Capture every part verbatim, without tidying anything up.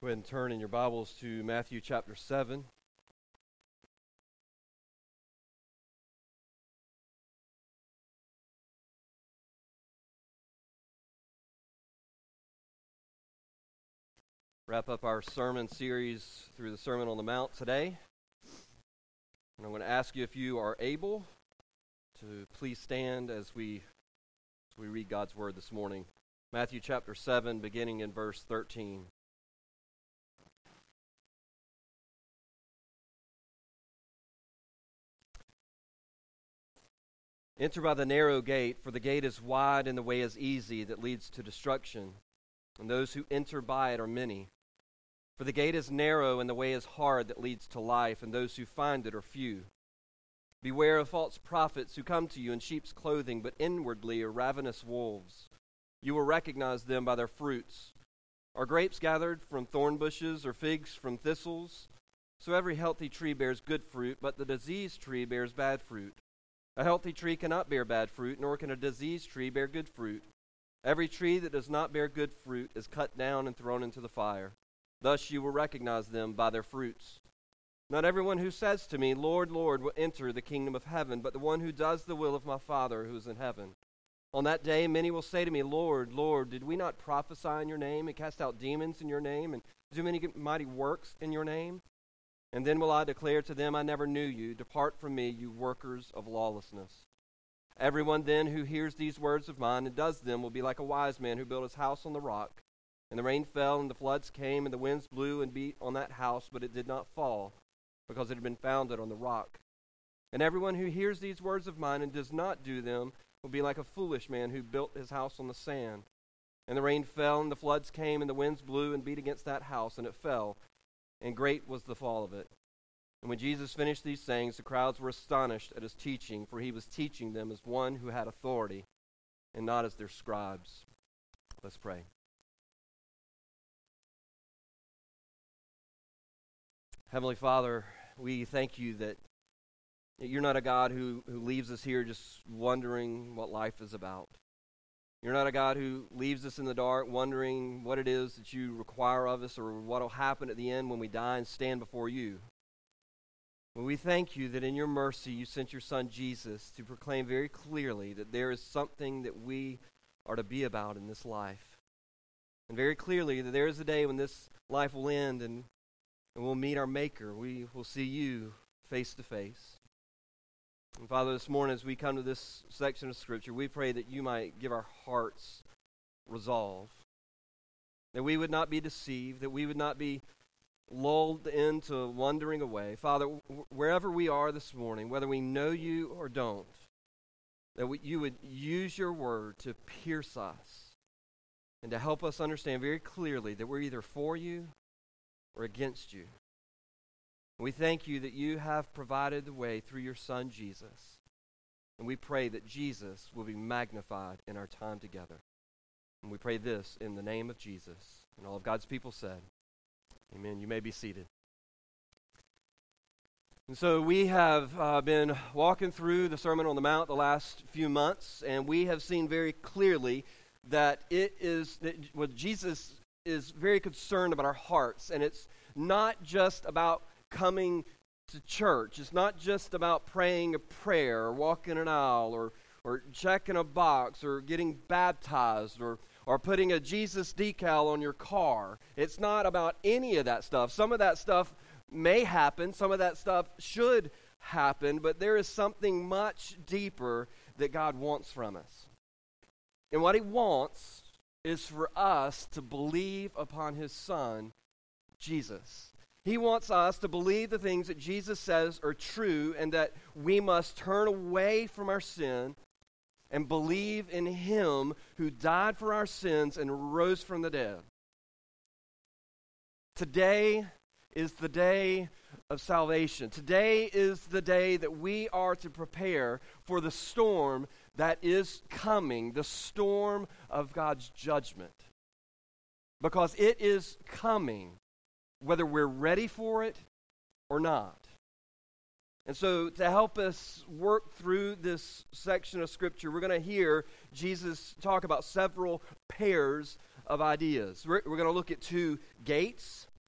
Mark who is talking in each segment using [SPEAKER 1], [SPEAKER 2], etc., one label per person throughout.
[SPEAKER 1] Go ahead and turn in your Bibles to Matthew chapter seven. Wrap up our sermon series through the Sermon on the Mount today. And I'm going to ask you if you are able to please stand as we as we read God's Word this morning. Matthew chapter seven, beginning in verse thirteen. Enter by the narrow gate, for the gate is wide and the way is easy that leads to destruction, and those who enter by it are many. For the gate is narrow and the way is hard that leads to life, and those who find it are few. Beware of false prophets who come to you in sheep's clothing, but inwardly are ravenous wolves. You will recognize them by their fruits. Are grapes gathered from thorn bushes, or figs from thistles? So every healthy tree bears good fruit, but the diseased tree bears bad fruit. A healthy tree cannot bear bad fruit, nor can a diseased tree bear good fruit. Every tree that does not bear good fruit is cut down and thrown into the fire. Thus you will recognize them by their fruits. Not everyone who says to me, Lord, Lord, will enter the kingdom of heaven, but the one who does the will of my Father who is in heaven. On that day many will say to me, Lord, Lord, did we not prophesy in your name, and cast out demons in your name, and do many mighty works in your name? And then will I declare to them, I never knew you. Depart from me, you workers of lawlessness. Everyone then who hears these words of mine and does them will be like a wise man who built his house on the rock. And the rain fell, and the floods came, and the winds blew and beat on that house, but it did not fall, because it had been founded on the rock. And everyone who hears these words of mine and does not do them will be like a foolish man who built his house on the sand. And the rain fell, and the floods came, and the winds blew and beat against that house, and it fell. And great was the fall of it. And when Jesus finished these sayings, the crowds were astonished at his teaching, for he was teaching them as one who had authority, and not as their scribes. Let's pray. Heavenly Father, we thank you that you're not a God who, who leaves us here just wondering what life is about. You're not a God who leaves us in the dark wondering what it is that you require of us or what will happen at the end when we die and stand before you. But we thank you that in your mercy you sent your Son Jesus to proclaim very clearly that there is something that we are to be about in this life. And very clearly that there is a day when this life will end and, and we'll meet our Maker. We will see you face to face. And Father, this morning as we come to this section of Scripture, we pray that you might give our hearts resolve, that we would not be deceived, that we would not be lulled into wandering away. Father, wherever we are this morning, whether we know you or don't, that we, you would use your word to pierce us and to help us understand very clearly that we're either for you or against you. We thank you that you have provided the way through your Son, Jesus. And we pray that Jesus will be magnified in our time together. And we pray this in the name of Jesus. And all of God's people said, amen. You may be seated. And so we have uh, been walking through the Sermon on the Mount the last few months, and we have seen very clearly that it is, that what Jesus is very concerned about our hearts. And it's not just about coming to church. It's not just about praying a prayer or walking an aisle or or checking a box or getting baptized or or putting a Jesus decal on your car. It's not about any of that stuff. Some of that stuff may happen. Some of that stuff should happen, but there is something much deeper that God wants from us. And what he wants is for us to believe upon his Son, Jesus. He wants us to believe the things that Jesus says are true and that we must turn away from our sin and believe in him who died for our sins and rose from the dead. Today is the day of salvation. Today is the day that we are to prepare for the storm that is coming, the storm of God's judgment. Because it is coming, whether we're ready for it or not. And so to help us work through this section of Scripture, we're going to hear Jesus talk about several pairs of ideas. We're, we're going to look at two gates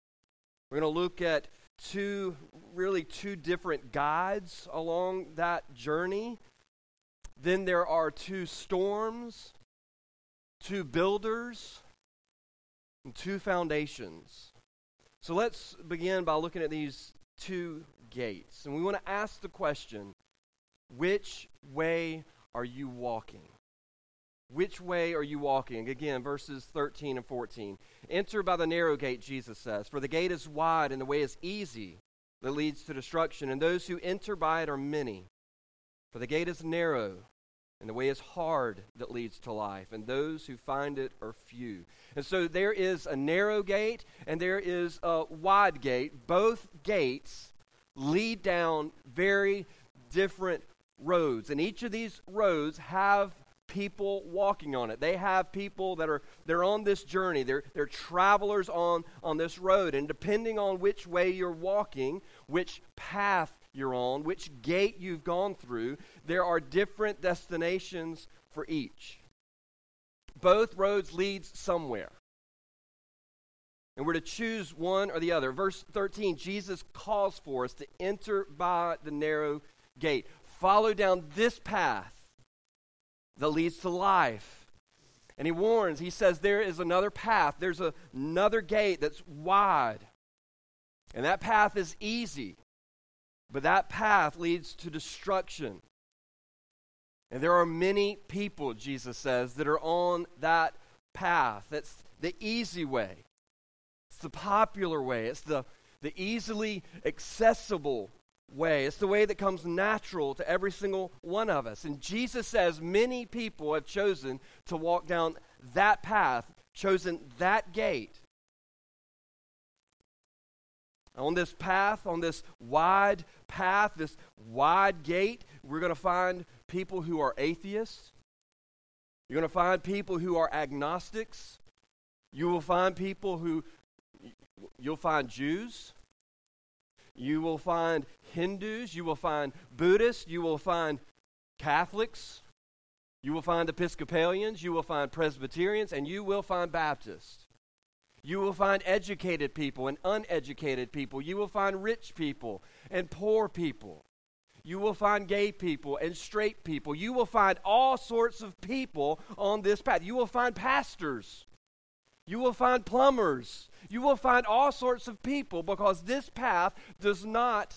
[SPEAKER 1] We're going to look at two, really two different guides along that journey. Then there are two storms, two builders, and two foundations. So let's begin by looking at these two gates. And we want to ask the question, which way are you walking? Which way are you walking? Again, verses thirteen and fourteen. Enter by the narrow gate, Jesus says, for the gate is wide and the way is easy that leads to destruction, and those who enter by it are many. For the gate is narrow and the way is hard that leads to life, and those who find it are few. And so there is a narrow gate and there is a wide gate. Both gates lead down very different roads, and each of these roads have people walking on it. They have people that are they're on this journey. They're they're travelers on on this road, and depending on which way you're walking, which path you're on, which gate you've gone through, there are different destinations for each. Both roads lead somewhere, and we're to choose one or the other. Verse thirteen, Jesus calls for us to enter by the narrow gate. Follow down this path that leads to life. And he warns, he says there is another path. There's a, another gate that's wide. And that path is easy. But that path leads to destruction. And there are many people, Jesus says, that are on that path. That's the easy way. It's the popular way. It's the, the easily accessible way. It's the way that comes natural to every single one of us. And Jesus says many people have chosen to walk down that path, chosen that gate. On this path, on this wide path, this wide gate, we're going to find people who are atheists. You're going to find people who are agnostics. You will find people who, you'll find Jews. You will find Hindus, you will find Buddhists, you will find Catholics, you will find Episcopalians, you will find Presbyterians, and you will find Baptists. You will find educated people and uneducated people. You will find rich people and poor people. You will find gay people and straight people. You will find all sorts of people on this path. You will find pastors. You will find plumbers. You will find all sorts of people, because this path does not,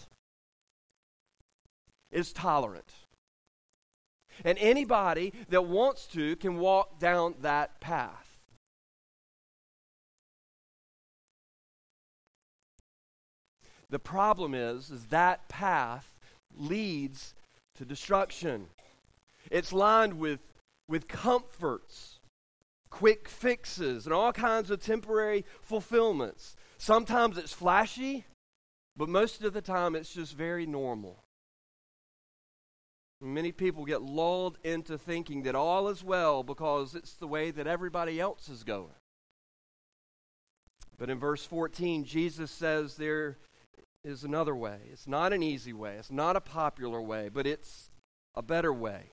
[SPEAKER 1] is tolerant. And anybody that wants to can walk down that path. The problem is, is that path leads to destruction. It's lined with, with comforts, quick fixes, and all kinds of temporary fulfillments. Sometimes it's flashy, but most of the time it's just very normal. Many people get lulled into thinking that all is well because it's the way that everybody else is going. But in verse fourteen, Jesus says there is another way. It's not an easy way. It's not a popular way, but it's a better way.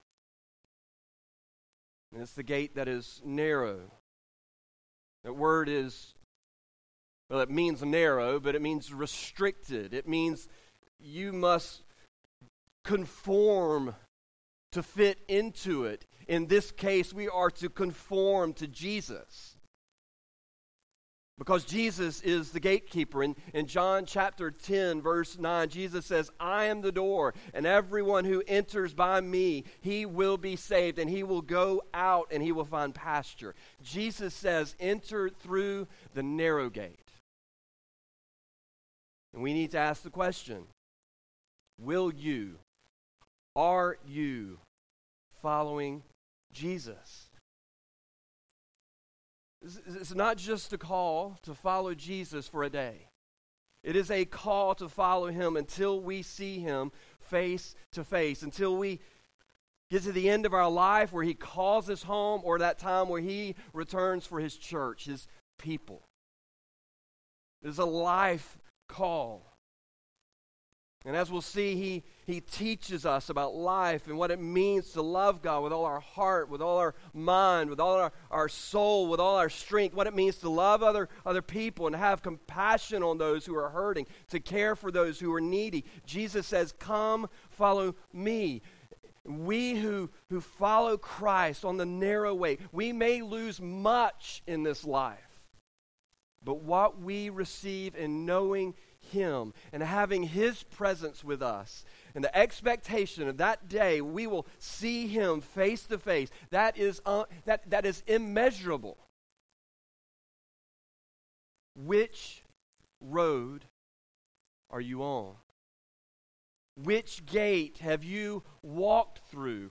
[SPEAKER 1] And it's the gate that is narrow. That word is, well, it means narrow, but it means restricted. It means you must conform to fit into it. In this case, we are to conform to Jesus, because Jesus is the gatekeeper. In, in John chapter ten, verse nine, Jesus says, I am the door, and everyone who enters by me, he will be saved, and he will go out, and he will find pasture. Jesus says, enter through the narrow gate. And we need to ask the question, will you, are you following Jesus? It's not just a call to follow Jesus for a day. It is a call to follow him until we see him face to face, until we get to the end of our life where he calls us home, or that time where he returns for his church, his people. It is a life call. And as we'll see, he, he teaches us about life and what it means to love God with all our heart, with all our mind, with all our, our soul, with all our strength, what it means to love other, other people and have compassion on those who are hurting, to care for those who are needy. Jesus says, come, follow me. We who, who follow Christ on the narrow way, we may lose much in this life, but what we receive in knowing Him and having His presence with us and the expectation of that day we will see Him face to face, that is, uh, that, that is immeasurable. Which road are you on? Which gate have you walked through?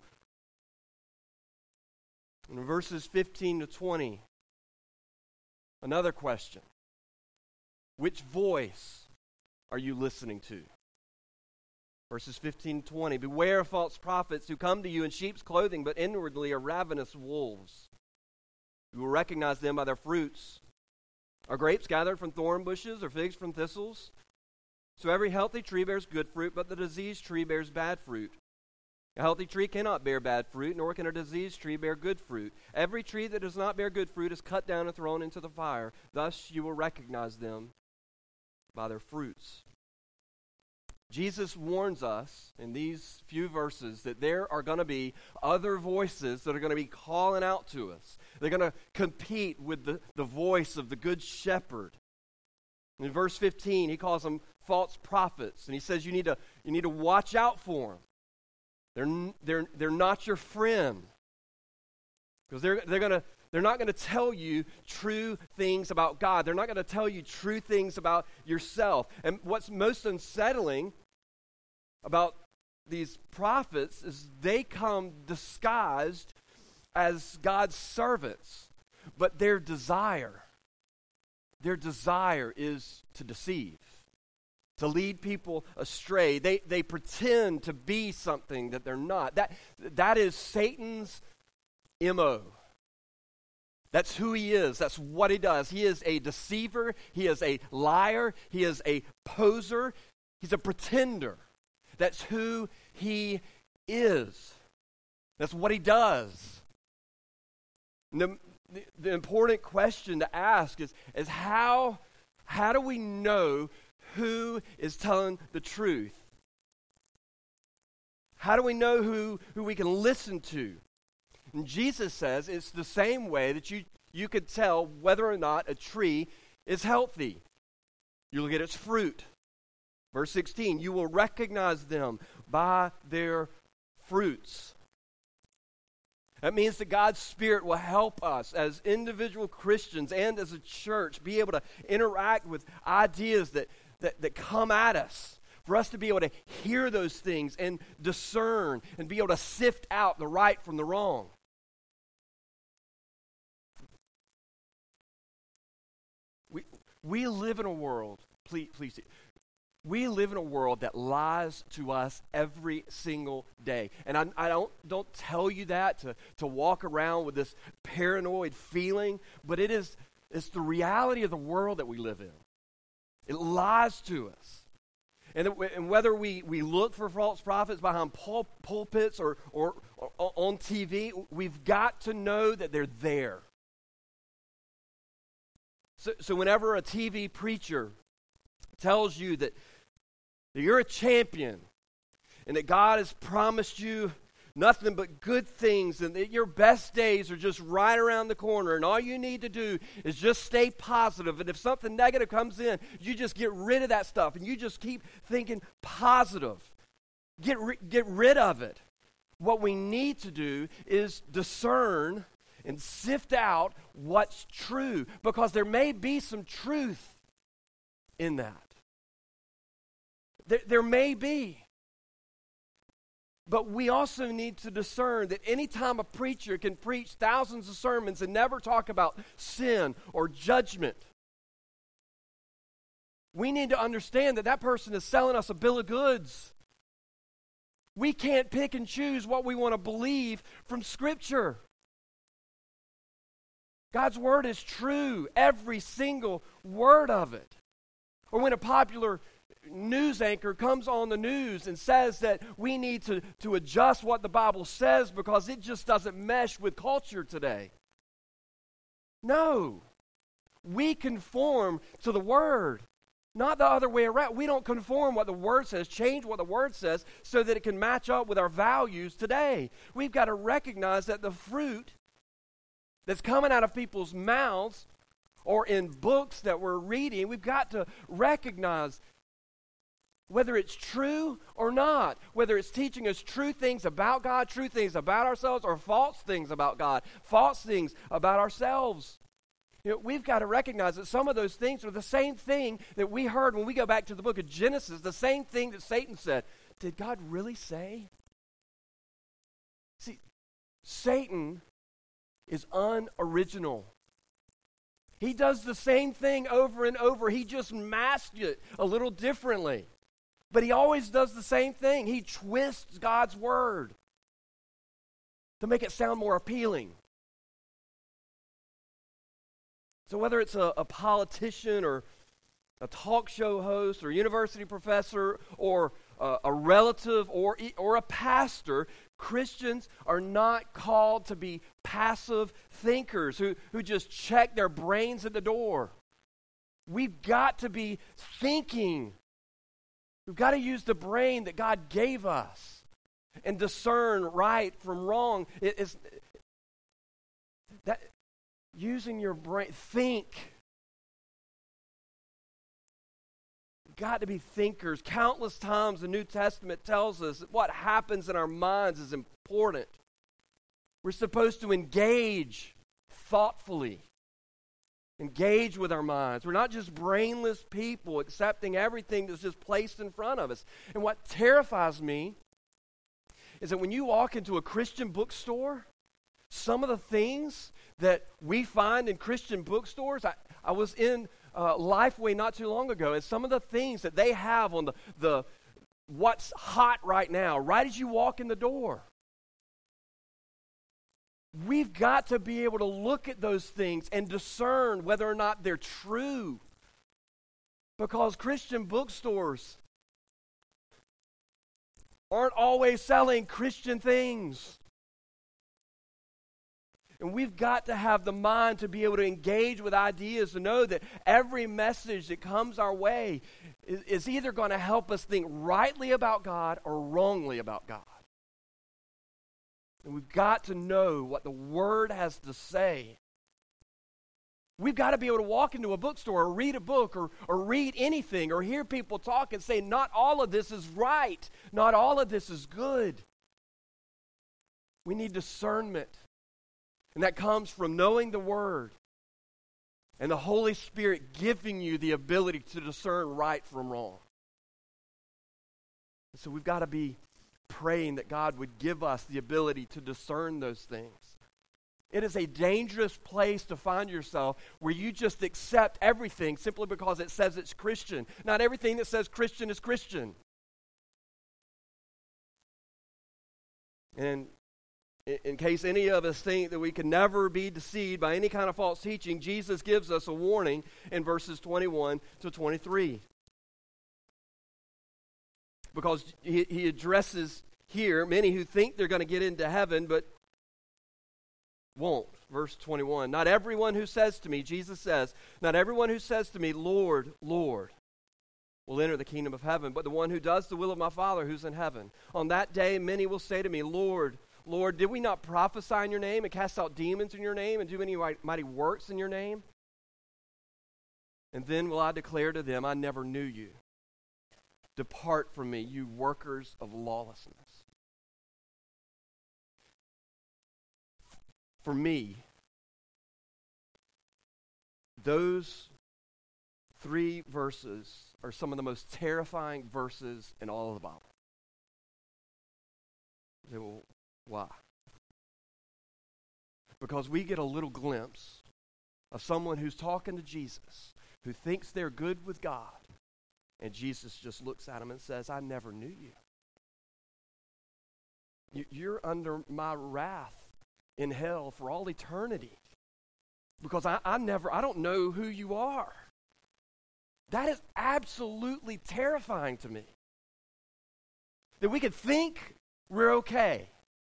[SPEAKER 1] In verses fifteen to twenty, another question. Which voice are you listening to? Verses fifteen to twenty, beware of false prophets who come to you in sheep's clothing, but inwardly are ravenous wolves. You will recognize them by their fruits. Are grapes gathered from thorn bushes or figs from thistles? So every healthy tree bears good fruit, but the diseased tree bears bad fruit. A healthy tree cannot bear bad fruit, nor can a diseased tree bear good fruit. Every tree that does not bear good fruit is cut down and thrown into the fire. Thus you will recognize them by their fruits. Jesus warns us in these few verses that there are going to be other voices that are going to be calling out to us. They're going to compete with the, the voice of the Good Shepherd. In verse fifteen, he calls them false prophets, and he says you need to you need to watch out for them. They're they're they're not your friend, because they're they're gonna they're not gonna tell you true things about God. They're not gonna tell you true things about yourself. And what's most unsettling about these prophets is they come disguised as God's servants, but their desire. Their desire is to deceive, to lead people astray. They they pretend to be something that they're not. That that is Satan's M O. That's who he is. That's what he does. He is a deceiver. He is a liar. He is a poser. He's a pretender. That's who he is. That's what he does. And the, the, the important question to ask is, is how, how do we know who is telling the truth? How do we know who, who we can listen to? And Jesus says it's the same way that you, you could tell whether or not a tree is healthy. You look at its fruit. Verse sixteen, you will recognize them by their fruits. That means that God's Spirit will help us as individual Christians and as a church be able to interact with ideas that, that, that come at us. For us to be able to hear those things and discern and be able to sift out the right from the wrong. We, we live in a world, please, please, we live in a world that lies to us every single day. And I, I don't, don't tell you that to, to walk around with this paranoid feeling, but it is it's the reality of the world that we live in. It lies to us. And, and whether we, we look for false prophets behind pul- pulpits or, or, or on T V, we've got to know that they're there. So, so whenever a T V preacher tells you that, that you're a champion and that God has promised you nothing but good things and that your best days are just right around the corner and all you need to do is just stay positive, and if something negative comes in, you just get rid of that stuff and you just keep thinking positive. Get, ri- get rid of it. What we need to do is discern and sift out what's true, because there may be some truth in that. There, there may be. But we also need to discern that anytime a preacher can preach thousands of sermons and never talk about sin or judgment, we need to understand that that person is selling us a bill of goods. We can't pick and choose what we want to believe from Scripture. God's Word is true, every single word of it. Or when a popular news anchor comes on the news and says that we need to, to adjust what the Bible says because it just doesn't mesh with culture today. No. We conform to the Word, not the other way around. We don't conform what the Word says, change what the Word says so that it can match up with our values today. We've got to recognize that the fruit that's coming out of people's mouths or in books that we're reading, we've got to recognize whether it's true or not, whether it's teaching us true things about God, true things about ourselves, or false things about God, false things about ourselves. You know, we've got to recognize that some of those things are the same thing that we heard when we go back to the book of Genesis, the same thing that Satan said. Did God really say? See, Satan is unoriginal. He does the same thing over and over. He just masked it a little differently. But he always does the same thing. He twists God's word to make it sound more appealing. So whether it's a, a politician or a talk show host or a university professor or uh, a relative or, or a pastor, Christians are not called to be passive thinkers who, who just check their brains at the door. We've got to be thinking. We've got to use the brain that God gave us and discern right from wrong. It, it's, that, using your brain, think. We've got to be thinkers. Countless times the New Testament tells us that what happens in our minds is important. We're supposed to engage thoughtfully. Engage with our minds. We're not just brainless people accepting everything that's just placed in front of us. And what terrifies me is that when you walk into a Christian bookstore, some of the things that we find in Christian bookstores, I, I was in uh, Lifeway not too long ago, and some of the things that they have on the, the what's hot right now, right as you walk in the door. We've got to be able to look at those things and discern whether or not they're true. Because Christian bookstores aren't always selling Christian things. And we've got to have the mind to be able to engage with ideas, to know that every message that comes our way is, is either going to help us think rightly about God or wrongly about God. And we've got to know what the Word has to say. We've got to be able to walk into a bookstore or read a book or, or read anything or hear people talk and say, not all of this is right. Not all of this is good. We need discernment. And that comes from knowing the Word and the Holy Spirit giving you the ability to discern right from wrong. And so we've got to be praying that God would give us the ability to discern those things. It is a dangerous place to find yourself where you just accept everything simply because it says it's Christian. Not everything that says Christian is Christian. And in case any of us think that we can never be deceived by any kind of false teaching, Jesus gives us a warning in verses twenty-one to twenty-three. Because he, he addresses here many who think they're going to get into heaven but won't. Verse twenty-one, not everyone who says to me, Jesus says, not everyone who says to me, Lord, Lord, will enter the kingdom of heaven, but the one who does the will of my Father who's in heaven. On that day many will say to me, Lord, Lord, did we not prophesy in your name and cast out demons in your name and do many mighty works in your name? And then will I declare to them, I never knew you. Depart from me, you workers of lawlessness. For me, those three verses are some of the most terrifying verses in all of the Bible. You say, well, why? Because we get a little glimpse of someone who's talking to Jesus, who thinks they're good with God, and Jesus just looks at him and says, I never knew you. you. You're under my wrath in hell for all eternity. Because I, I never, I don't know who you are. That is absolutely terrifying to me. That we could think we're okay,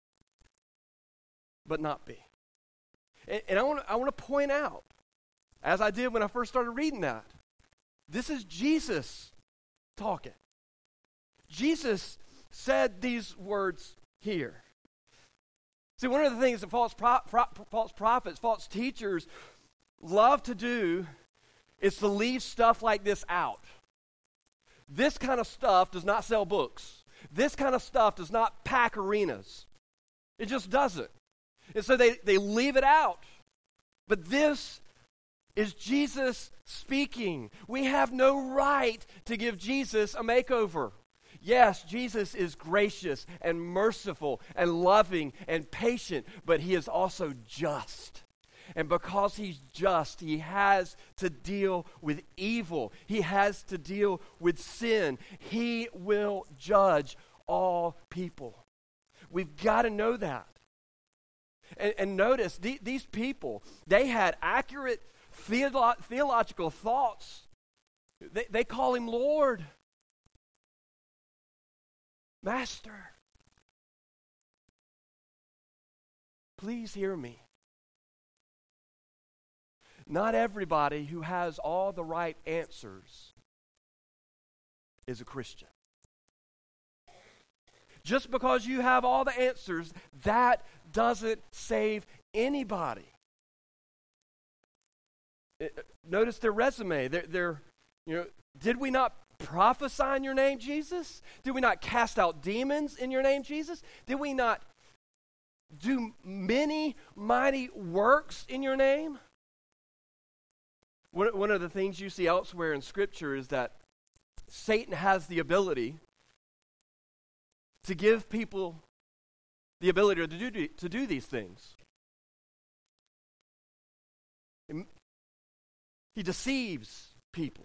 [SPEAKER 1] but not be. And, and I want to I want to point out, as I did when I first started reading that, this is Jesus talking. Jesus said these words here. See, one of the things that false, pro- pro- false prophets, false teachers love to do is to leave stuff like this out. This kind of stuff does not sell books. This kind of stuff does not pack arenas. It just doesn't. And so they, they leave it out. But this is Jesus speaking. We have no right to give Jesus a makeover. Yes, Jesus is gracious and merciful and loving and patient, but he is also just. And because he's just, he has to deal with evil. He has to deal with sin. He will judge all people. We've got to know that. And, and notice, the, these people, they had accurate theolo- theological thoughts. They, they call him Lord, Master. Please hear me. Not everybody who has all the right answers is a Christian. Just because you have all the answers, that doesn't save anybody. It, notice their resume. They're, they're, you know, did we not prophesy in your name, Jesus? Did we not cast out demons in your name, Jesus? Did we not do many mighty works in your name? One, one of the things you see elsewhere in Scripture is that Satan has the ability to give people the ability to do, to do these things. He deceives people.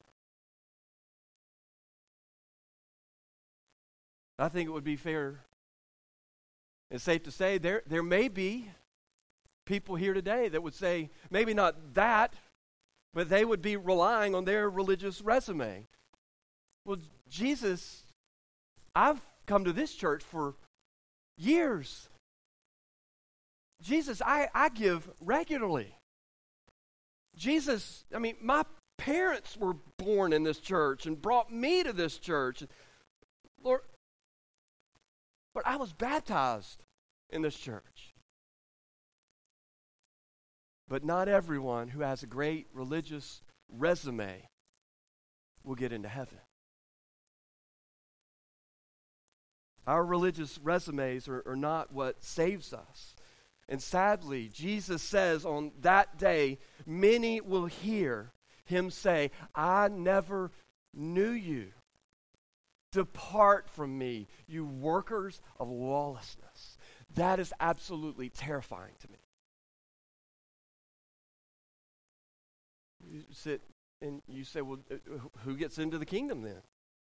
[SPEAKER 1] I think it would be fair and safe to say there, there may be people here today that would say, maybe not that, but they would be relying on their religious resume. Well, Jesus, I've come to this church for years. Jesus, I, I give regularly. Jesus, I mean, my parents were born in this church and brought me to this church. Lord, but I was baptized in this church. But not everyone who has a great religious resume will get into heaven. Our religious resumes are, are not what saves us. And sadly, Jesus says on that day, many will hear him say, I never knew you. Depart from me, you workers of lawlessness. That is absolutely terrifying to me. You sit and you say, well, who gets into the kingdom then?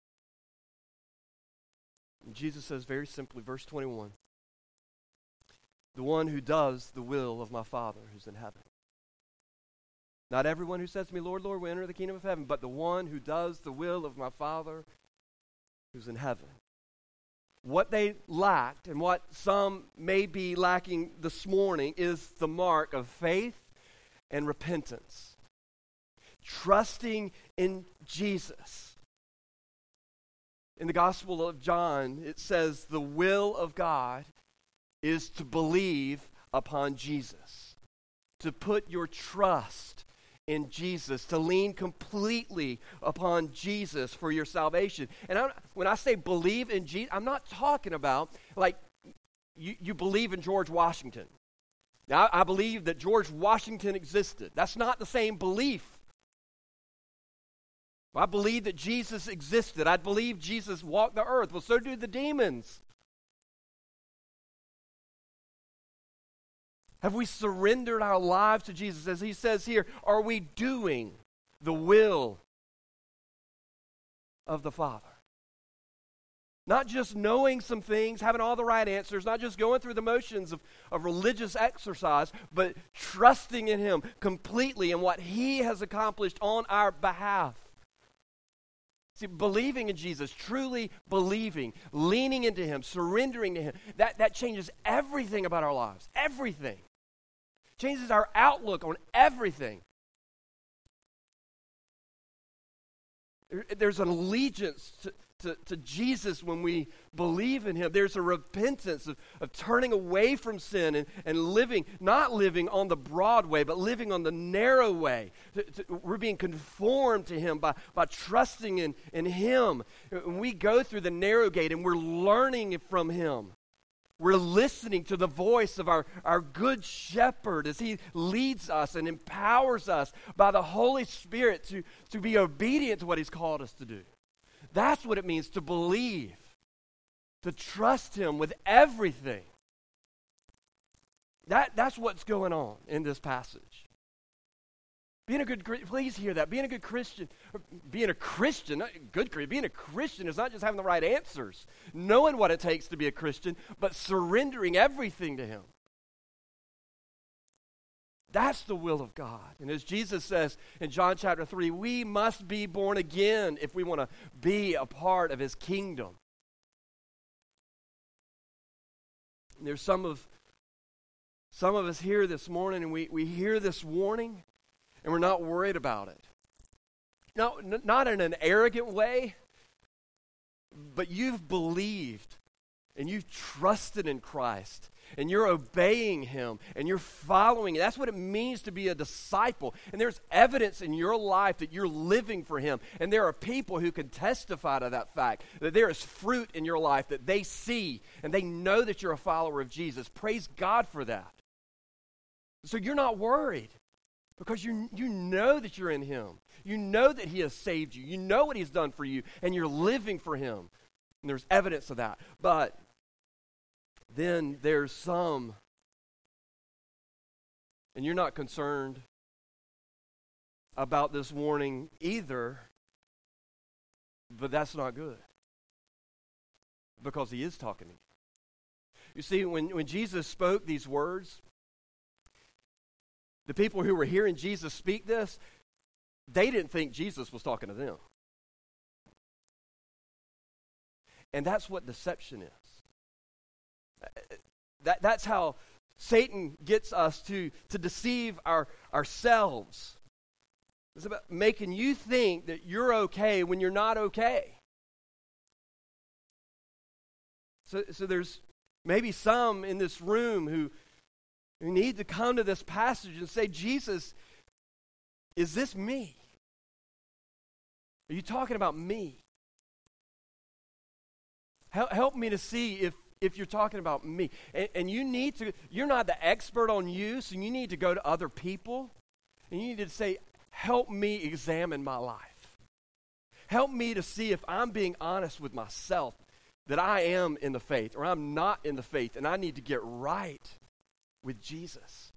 [SPEAKER 1] And Jesus says very simply, verse twenty-one, the one who does the will of my Father who's in heaven. Not everyone who says to me, Lord, Lord, will enter the kingdom of heaven, but the one who does the will of my Father who's in heaven. What they lacked, and what some may be lacking this morning, is the mark of faith and repentance. Trusting in Jesus. In the Gospel of John, it says the will of God is to believe upon Jesus, to put your trust in Jesus, to lean completely upon Jesus for your salvation. And I, when I say believe in Jesus, I'm not talking about like you, you believe in George Washington. Now, I, I believe that George Washington existed. That's not the same belief. I believe that Jesus existed. I believe Jesus walked the earth. Well, so do the demons. Have we surrendered our lives to Jesus? As he says here, are we doing the will of the Father? Not just knowing some things, having all the right answers, not just going through the motions of, of religious exercise, but trusting in him completely in what he has accomplished on our behalf. See, believing in Jesus, truly believing, leaning into him, surrendering to him, that, that changes everything about our lives. Everything. Changes our outlook on everything. There, there's an allegiance to, to, to Jesus when we believe in him. There's a repentance of, of turning away from sin and, and living, not living on the broad way, but living on the narrow way. To, to, we're being conformed to him by, by trusting in, in him. When we go through the narrow gate and we're learning from him, we're listening to the voice of our, our good shepherd as he leads us and empowers us by the Holy Spirit to, to be obedient to what he's called us to do. That's what it means to believe, to trust him with everything. That, that's what's going on in this passage. Being a good, please hear that. Being a good Christian, being a Christian, not good Christian, being a Christian is not just having the right answers, knowing what it takes to be a Christian, but surrendering everything to him. That's the will of God. And as Jesus says in John chapter three, we must be born again if we want to be a part of his kingdom. And there's some of some of us here this morning, and we, we hear this warning, and we're not worried about it. No, n- not in an arrogant way, but you've believed, and you've trusted in Christ, and you're obeying him, and you're following. That's what it means to be a disciple. And there's evidence in your life that you're living for him. And there are people who can testify to that fact, that there is fruit in your life that they see, and they know that you're a follower of Jesus. Praise God for that. So you're not worried, because you, you know that you're in him. You know that he has saved you. You know what he's done for you, and you're living for him. And there's evidence of that. But then there's some, and you're not concerned about this warning either, but that's not good, because he is talking to you. You see, when, when Jesus spoke these words, the people who were hearing Jesus speak this, they didn't think Jesus was talking to them. And that's what deception is. That, that's how Satan gets us to, to deceive our, ourselves. It's about making you think that you're okay when you're not okay. So, so there's maybe some in this room who, who need to come to this passage and say, Jesus, is this me? Are you talking about me? Help, help me to see if If you're talking about me. And, and you need to, you're not the expert on you, so you need to go to other people. And you need to say, help me examine my life. Help me to see if I'm being honest with myself, that I am in the faith, or I'm not in the faith, and I need to get right with Jesus.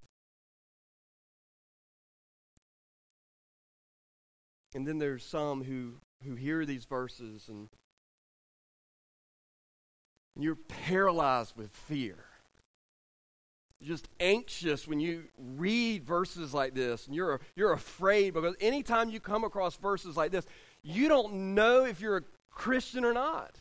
[SPEAKER 1] And then there's some who, who hear these verses and you're paralyzed with fear. You're just anxious when you read verses like this, and you're, you're afraid, because anytime you come across verses like this, you don't know if you're a Christian or not.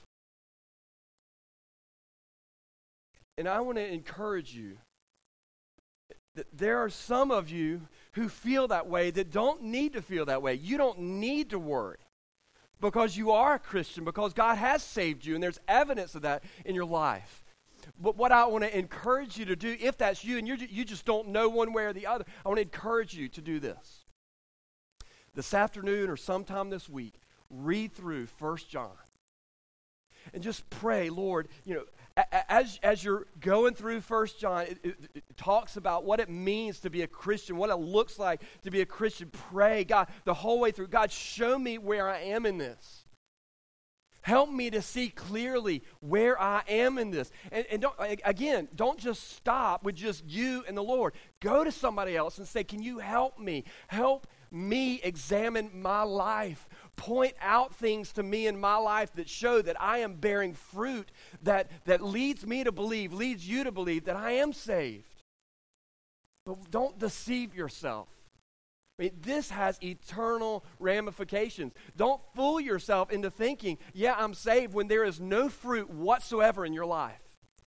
[SPEAKER 1] And I want to encourage you that there are some of you who feel that way that don't need to feel that way. You don't need to worry, because you are a Christian, because God has saved you, and there's evidence of that in your life. But what I want to encourage you to do, if that's you, and you're, you just don't know one way or the other, I want to encourage you to do this. This afternoon or sometime this week, read through First John. And just pray, Lord, you know, as, as you're going through First John, it, it, it talks about what it means to be a Christian, what it looks like to be a Christian. Pray, God, the whole way through. God, show me where I am in this. Help me to see clearly where I am in this. And, and don't, again, don't just stop with just you and the Lord. Go to somebody else and say, can you help me? Help me examine my life. Point out things to me in my life that show that I am bearing fruit that, that leads me to believe, leads you to believe that I am saved. But don't deceive yourself. I mean, this has eternal ramifications. Don't fool yourself into thinking, yeah, I'm saved, when there is no fruit whatsoever in your life.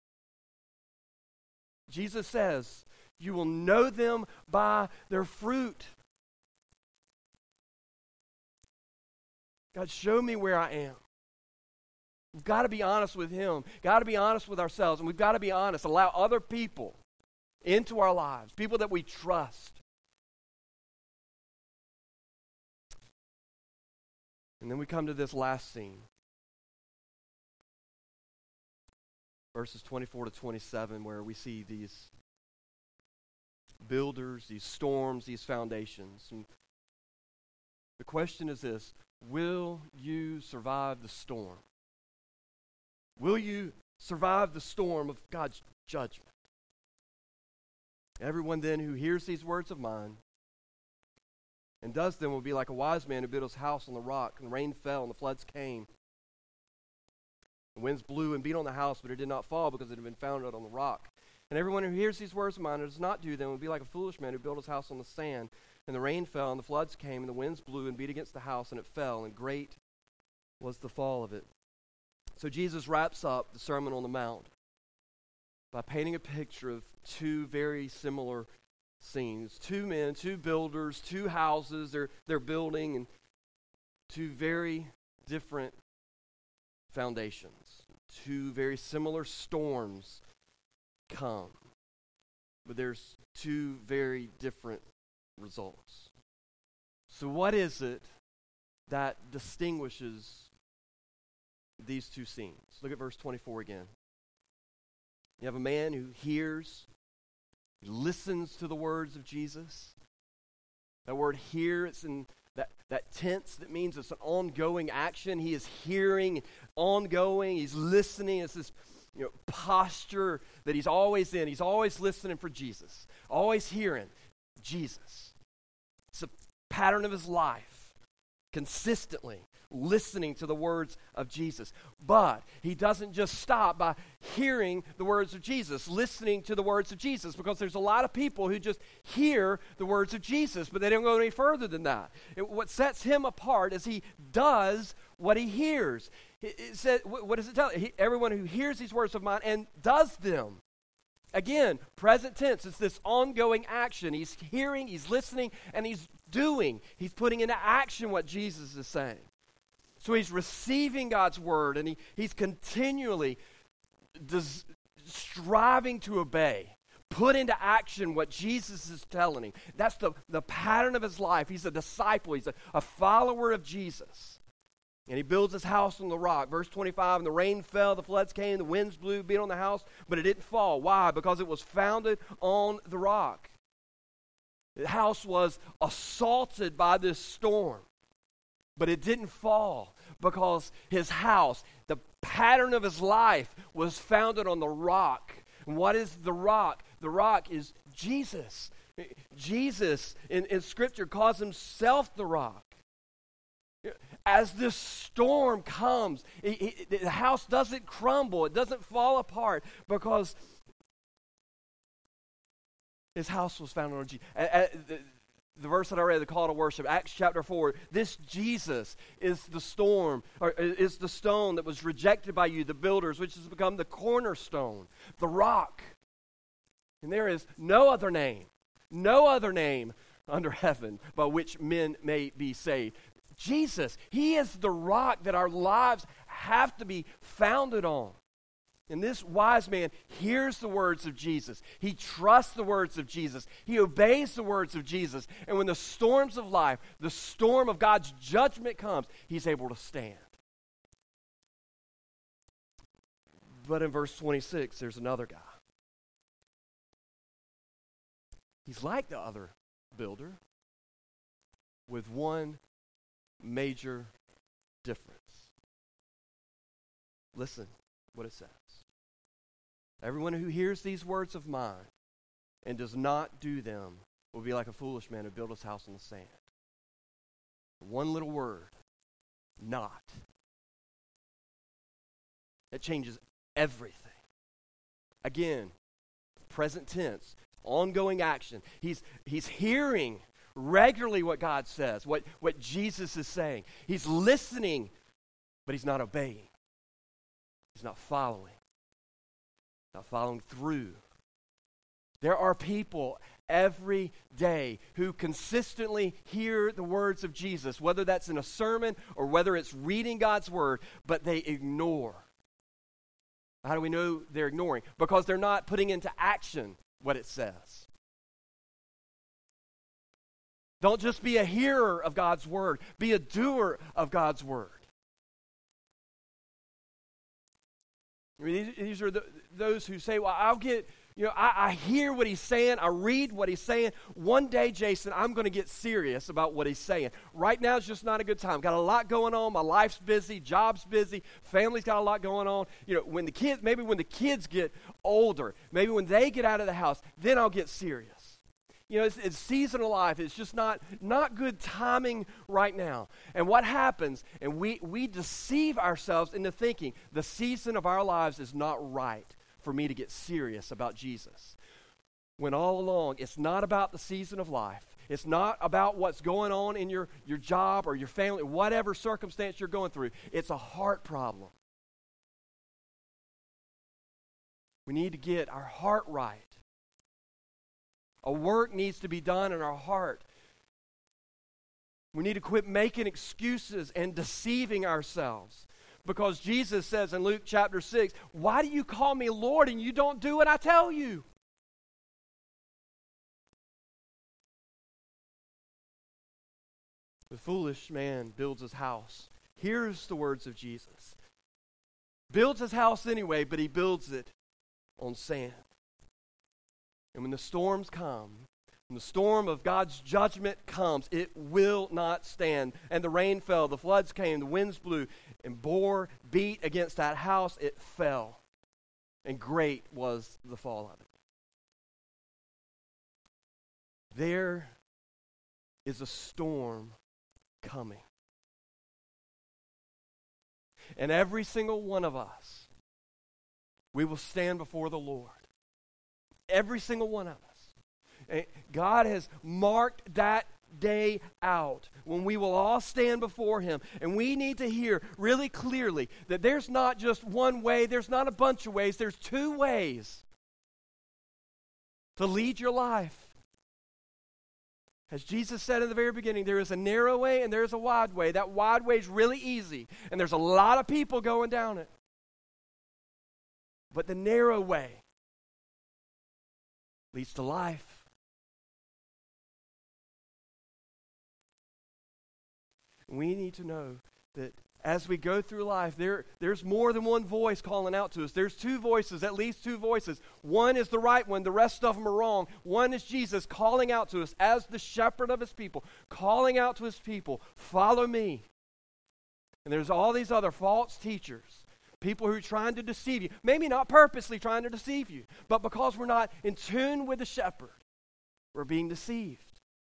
[SPEAKER 1] Jesus says, you will know them by their fruit. God, show me where I am. We've got to be honest with Him. Got to be honest with ourselves. And we've got to be honest. Allow other people into our lives. People that we trust. And then we come to this last scene. Verses twenty-four to twenty-seven, where we see these builders, these storms, these foundations. And the question is this: will you survive the storm? Will you survive the storm of God's judgment? Everyone then who hears these words of mine and does them will be like a wise man who built his house on the rock, and the rain fell and the floods came. The winds blew and beat on the house, but it did not fall because it had been founded on the rock. And everyone who hears these words of mine and does not do them will be like a foolish man who built his house on the sand. And the rain fell and the floods came and the winds blew and beat against the house, and it fell, and great was the fall of it. So Jesus wraps up the Sermon on the Mount by painting a picture of two very similar scenes. Two men, two builders, two houses they're, they're building, and two very different foundations. Two very similar storms come, but there's two very different results. So what is it that distinguishes these two scenes? Look at verse twenty-four again. You have a man who hears, he listens to the words of Jesus. That word hear, it's in that, that tense that means it's an ongoing action. He is hearing, ongoing, he's listening. It's this you know, posture that he's always in. He's always listening for Jesus, always hearing Jesus. It's a pattern of his life, consistently listening to the words of Jesus. But he doesn't just stop by hearing the words of Jesus, listening to the words of Jesus, because there's a lot of people who just hear the words of Jesus, but they don't go any further than that. It, what sets him apart is he does what he hears. It, it said, what does it tell? He, everyone who hears these words of mine and does them. Again, present tense, it's this ongoing action. He's hearing, he's listening, and he's doing. He's putting into action what Jesus is saying. So he's receiving God's word, and he, he's continually des- striving to obey, put into action what Jesus is telling him. That's the, the pattern of his life. He's a disciple. He's a, a follower of Jesus. And he builds his house on the rock. Verse twenty-five, and the rain fell, the floods came, the winds blew, beat on the house, but it didn't fall. Why? Because it was founded on the rock. The house was assaulted by this storm, but it didn't fall because his house, the pattern of his life, was founded on the rock. And what is the rock? The rock is Jesus. Jesus in, in Scripture calls himself the rock. As this storm comes, it, it, the house doesn't crumble, it doesn't fall apart because his house was founded on Jesus. The, the verse that I read, the call to worship, Acts chapter four, this Jesus is the storm, or is the stone that was rejected by you, the builders, which has become the cornerstone, the rock. And there is no other name, no other name under heaven by which men may be saved. Jesus, he is the rock that our lives have to be founded on. And this wise man hears the words of Jesus. He trusts the words of Jesus. He obeys the words of Jesus. And when the storms of life, the storm of God's judgment comes, he's able to stand. But in verse twenty-six, there's another guy. He's like the other builder with one major difference. Listen what it says. Everyone who hears these words of mine and does not do them will be like a foolish man who built his house on the sand. One little word, not. It changes everything. Again, present tense, ongoing action. He's, he's hearing, regularly what God says, what, what Jesus is saying. He's listening, but he's not obeying. He's not following. Not following through. There are people every day who consistently hear the words of Jesus, whether that's in a sermon or whether it's reading God's word, but they ignore. How do we know they're ignoring? Because they're not putting into action what it says. Don't just be a hearer of God's word. Be a doer of God's word. I mean, these, these are the, those who say, well, I'll get, you know, I, I hear what he's saying. I read what he's saying. One day, Jason, I'm going to get serious about what he's saying. Right now is just not a good time. Got a lot going on. My life's busy. Job's busy. Family's got a lot going on. You know, when the kids, maybe when the kids get older, maybe when they get out of the house, then I'll get serious. You know, it's, it's season of life. It's just not, not good timing right now. And what happens, and we, we deceive ourselves into thinking the season of our lives is not right for me to get serious about Jesus. When all along, it's not about the season of life. It's not about what's going on in your, your job or your family, whatever circumstance you're going through. It's a heart problem. We need to get our heart right. A work needs to be done in our heart. We need to quit making excuses and deceiving ourselves. Because Jesus says in Luke chapter six, why do you call me Lord and you don't do what I tell you? The foolish man builds his house. Here's the words of Jesus. Builds his house anyway, but he builds it on sand. And when the storms come, when the storm of God's judgment comes, it will not stand. And the rain fell, the floods came, the winds blew, and bore, beat against that house, it fell. And great was the fall of it. There is a storm coming. And every single one of us, we will stand before the Lord. Every single one of us. And God has marked that day out when we will all stand before him. And we need to hear really clearly that there's not just one way, there's not a bunch of ways, there's two ways to lead your life. As Jesus said in the very beginning, there is a narrow way and there is a wide way. That wide way is really easy, and there's a lot of people going down it. But the narrow way leads to life. We need to know that as we go through life, there, there's more than one voice calling out to us. There's two voices, at least two voices. One is the right one. The rest of them are wrong. One is Jesus calling out to us as the shepherd of his people, calling out to his people, follow me. And there's all these other false teachers, people who are trying to deceive you. Maybe not purposely trying to deceive you, but because we're not in tune with the shepherd, we're being deceived.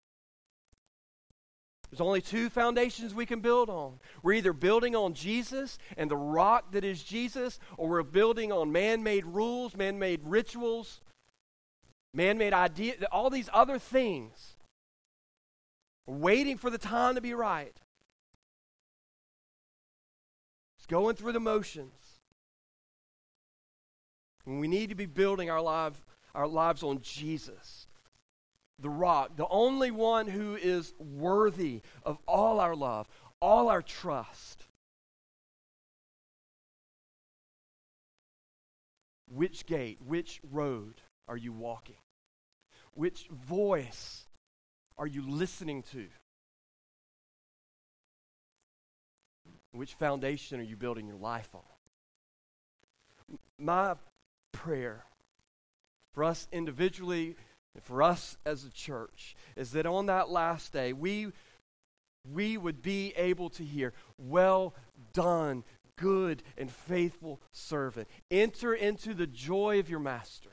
[SPEAKER 1] There's only two foundations we can build on. We're either building on Jesus and the rock that is Jesus, or we're building on man-made rules, man-made rituals, man-made ideas, all these other things. We're waiting for the time to be right. It's going through the motions. And we need to be building our life, our lives on Jesus, the rock, the only one who is worthy of all our love, all our trust. Which gate, which road are you walking? Which voice are you listening to? Which foundation are you building your life on? My prayer for us individually, and for us as a church, is that on that last day, we, we would be able to hear, well done, good and faithful servant. Enter into the joy of your master.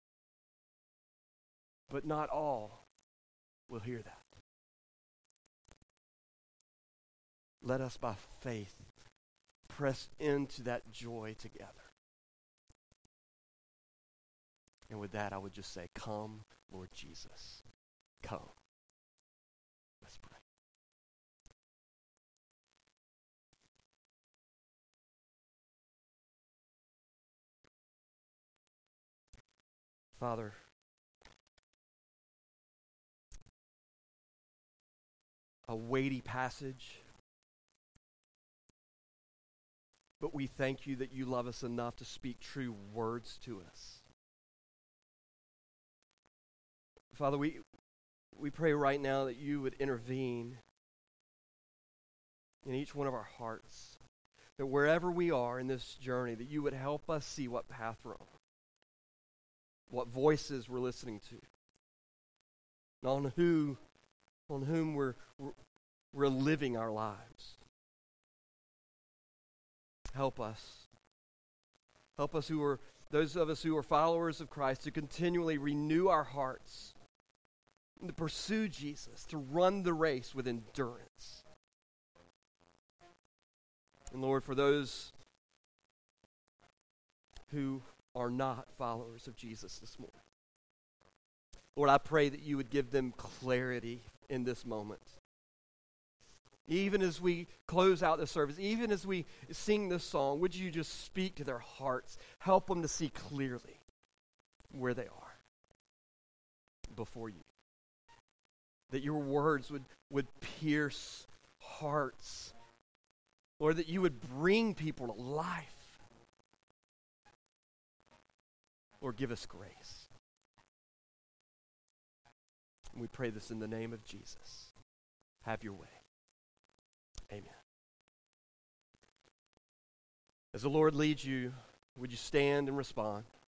[SPEAKER 1] But not all will hear that. Let us by faith press into that joy together. And with that, I would just say, come, Lord Jesus, come. Father, a weighty passage, but we thank you that you love us enough to speak true words to us. Father, we we pray right now that you would intervene in each one of our hearts, that wherever we are in this journey, that you would help us see what path we're on, what voices we're listening to, and on who, on whom we're, we're, we're living our lives. Help us. Help us who are, those of us who are followers of Christ, to continually renew our hearts and to pursue Jesus, to run the race with endurance. And Lord, for those who are not followers of Jesus this morning, Lord, I pray that you would give them clarity in this moment. Even as we close out the service, even as we sing this song, would you just speak to their hearts, help them to see clearly where they are before you. That your words would, would pierce hearts. Lord, that you would bring people to life. Lord, give us grace. And we pray this in the name of Jesus. Have your way. Amen. As the Lord leads you, would you stand and respond?